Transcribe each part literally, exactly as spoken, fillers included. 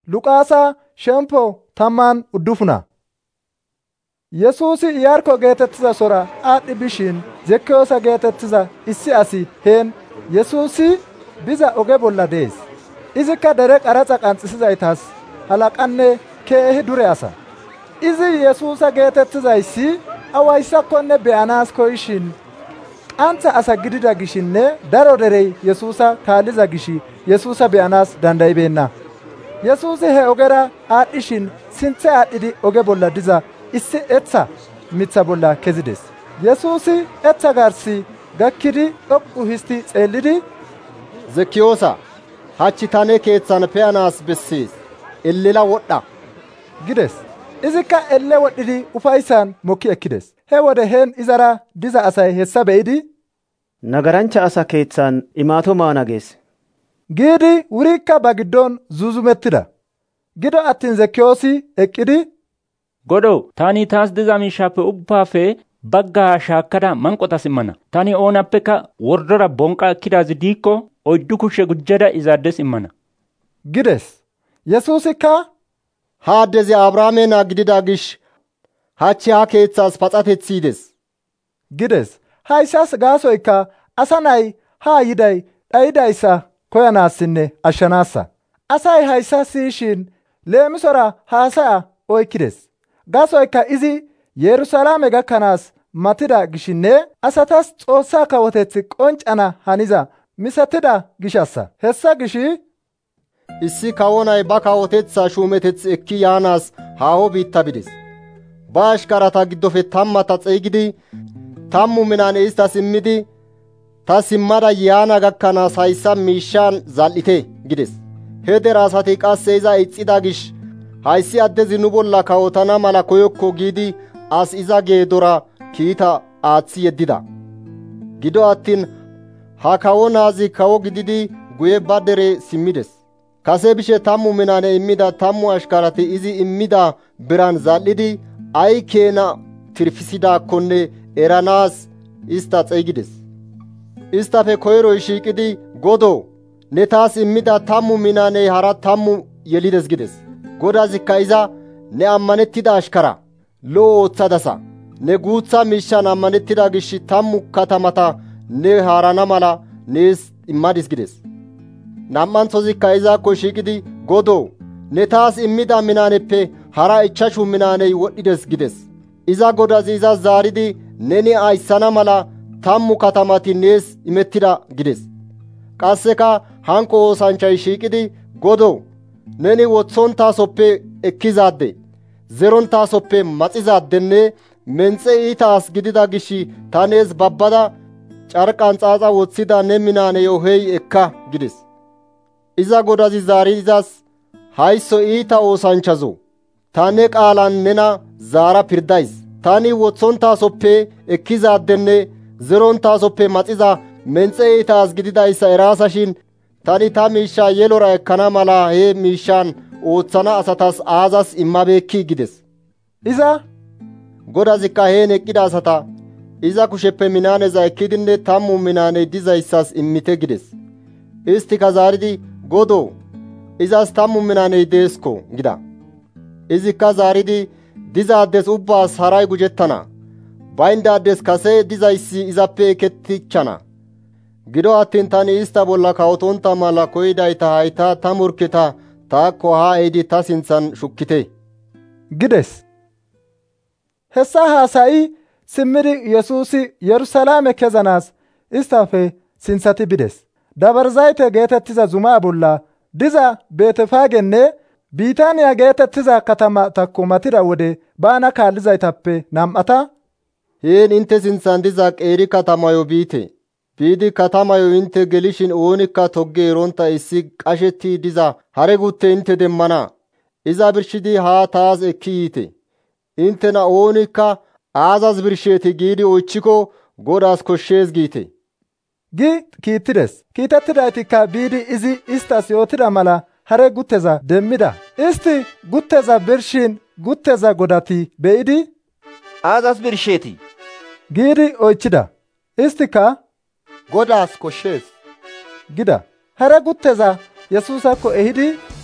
Luqaasa shempo tamman uddufuna. Yesuusi Iyarkko geetettiza sora aadhdhi bishin Zekkiyoosa geetettiza issi asi heen Yesuusi biza oge bolla dees. Izikka dere qaraxa qanxisizaytas halaqanne keehi dure asa. Izi Yesuusa geetettizayssi awayssakkonne be'anaas koyishin qantha asa gidida gishinne daro derey Yesuusa kaalliza gishi Yesuusa be'anaas dandayibeenna. Yesuusi he ogera aadhdhishin sinthe aadhdhidi oge bolla diza issi etha mitha bolla kezides. Yesuusi etha garsi gakkidi dhoqqu histi xeellidi, Zekkiyoosa, hachchi tane keeththan pe'anaas bessees. Ellela wodha gides. Izikka elle wodhidi ufayssan mokki ekkides. He wode heen izara diza asay hessa be'idi, nagarancha asa keeththan imaato maana gees giidi wurikka ba giddon zuuzumettida. Gido attin Zekkiyoosi eqqidi, Godoo, tani taas diza miishaappe ubbaafe baggaa shaakkada manqotas immana. Tani oonappeka wordora bonqa ekkidaazi diikko oyddu kushe gujjada izaaddes immana gides. Yesuusikka, ha addezi Abrahaame naa gidida gish hachchi ha keeththaas paxateththi yides gides. Hayssas gaasoykka asa nay haa yiday dhayidayssa koyanaassinne ashshanaassa. Asay hayssa siyishin leemisora haasaya oykkides. Gaasoykka izi Yerusalaame gakkanaas matida gishinne asatas Xoossaa kawoteththi qonccana haniza misatida gishassa. Hessa gishi issi kawo nay ba kawotetha shuumeteth ekki yaanaas haaho biitta bides. Ba ashkarata giddofe tammata xeygidi tammu minaane istas immidi, ta simmada yaana gakkanaas hayssa miishshaan zal''ite gides. He dere asati qasse iza ixxida gish hayssi addezi nu bolla kawotana mala koyokko giidi as iza geedora kiita aaththi yeddida. Gido attin ha kawo naazi kawo gididi guye ba dere simmides. Kase bishe tammu minaane immida tammu ashkarati izi immida biran zal''idi ay keena tirfisidaakkonne eranaas ista xeygides. Istafe koyroy shiiqidi, Godoo, ne taas immida tammu minaaney hara tammu yelides gides. Godazikka iza, ne ammanettida ashkara, lo''o ooththadasa. Ne guutha miishshan ammanettida gish tammu katamata ne haarana mala nees immadis gides. Nam''anthozikka izakko shiiqidi, Godoo, ne taas immida minaaneppe hara ichchashu minaaney wodhides gides. Iza godazi izas zaaridi, neni ayssana mala tammu katamati nees imettida gides. Qasseka hanko oosanchay shiiqidi, Godoo, neni woththontasoppe ekkizaade, zerontasoppe maxizaadenne menxe iita as gidida gish ta nees babbada carqqan xaaxa woththida ne minaaneyo hey ekka gides. Iza godazi zaari izas, haysso iita oosanchazoo, ta ne qaalan nena zaara pirdays. Tani woththontasoppe ekkizaadenne zerontasoppe maxiza menxe iita as gididayssa eraasashin, tani ta miishsha yelora ekkana mala he miishshan ooththana asatas aazas immabeekki gides. Iza Godazikka heen eqqida asata, iza kusheppe minaaneza ekkidinne tammu minaaney dizayssas immite gides. Istika zaaridi, Godoo, izas tammu minaaney deesko gida. Izikka zaaridi, dizaaddes ubbaas haray gujettana, bayndaaddes kase dizayssi izappe ekettichchana. Gido attin tani ista bolla kawotonta mala koydayta hayta ta morkketa taakko haa ehidi ta sinthan shukkite gides. Hessa haasayi simmidi Yesuusi Yerusalaame kezanaas istafe sinthati bides. Dabarzayte geetettiza zumaa bolla diza Beetefaagenne Biitaaniya geetettiza katamatakko matida wode baana kaallizaytappe nam'ata, heen intte sinthan diza qeeri katamayo biite. Biidi katamayo intte gelishin oonikka togge eronta issi qashetti diza hare gutte intte demmana. Iza birshidi haa taas ekki yiite. Intena oonikka aazas birsheeti giidi oychchiko Godaas koshshees giite gi kiittides. Kiitettidaytikka biidi izi istas yootida mala hare gutteza demmida. Isti gutteza birshin gutteza godati be'idi, aazas birsheeti giidi oychida. Istika, Godaas koshshees gida. Hare gutteza Yesuusakko ehidi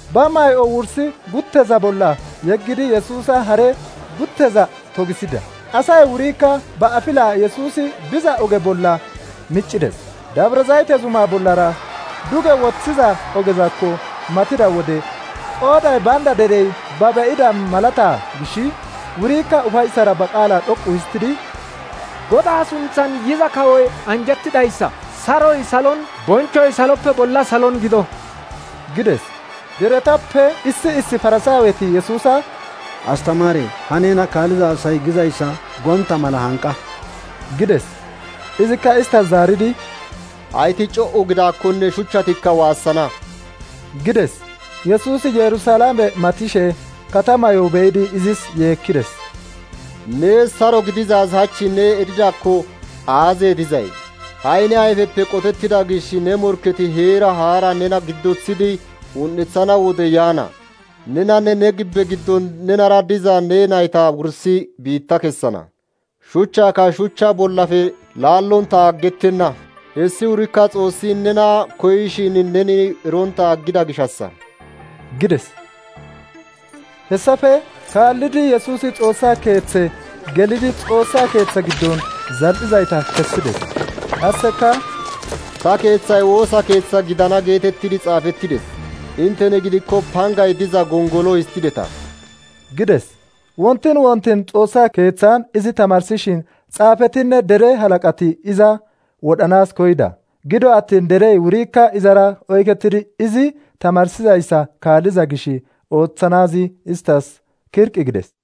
ba may'o wursi gutteza bolla yeggidi Yesuusa hare gutteza togisida. Asay wurikka ba afila Yesuusi biza oge bolla miccides. Dabra Zayte zuma bollara duge woththiza ogezakko matida wode qooday banda derey ba be'ida malata gishi wurikka ufaysara ba qaala dhoqqu histidi Godaa sunthan yiza kawoy anjettidayssa saroy salon bonchoy saloppe bolla salon gido gides. Deretappe issi issi Farsaaweti Yesuusa Astamaare ha neena kaaliza asay gizayssa gonta mala hanqa gides. Izikka istas zaaridi Hayti co'u gidaakkonne shuchchatikka waassana gides. Yesuusi Yerusaalame matishe katamayo be'idi izis yeekkides. Nees saro gidizaaz hachchi ne eridaakko aazee dizay? Hayne ayfeppe qotettida gishi ne morkketi heera haara nena giddoththidi un7ethana wode yaana. Nenanne ne gibbe giddon nenara diza ne nayta wursi biitta kessana. Shuchchaaka shuchcha bollafe laallonta aggettenna. Hessi wurikka Xoossi nena koyishin neni eronta aggida gishassa gides. Hessafe kaallidi Yesuusi Xoossaa keethe gelidi Xoossaa keetha giddon zal7izayta kessides. Qasseka ta keeththay woosa keeththa gidana geetettidi xaafettides. Intene gidikko pangay diza gongolo histideta gides. Wontin wontin Xoossaa keethaan izi tamarsishin xaafetinne dere halaqati iza wodhanaas koyida. Gido attin derey wurikka izara oykettidi izi tamarsizayssa kaalliza gishi oothanaazi istas kirqi gides.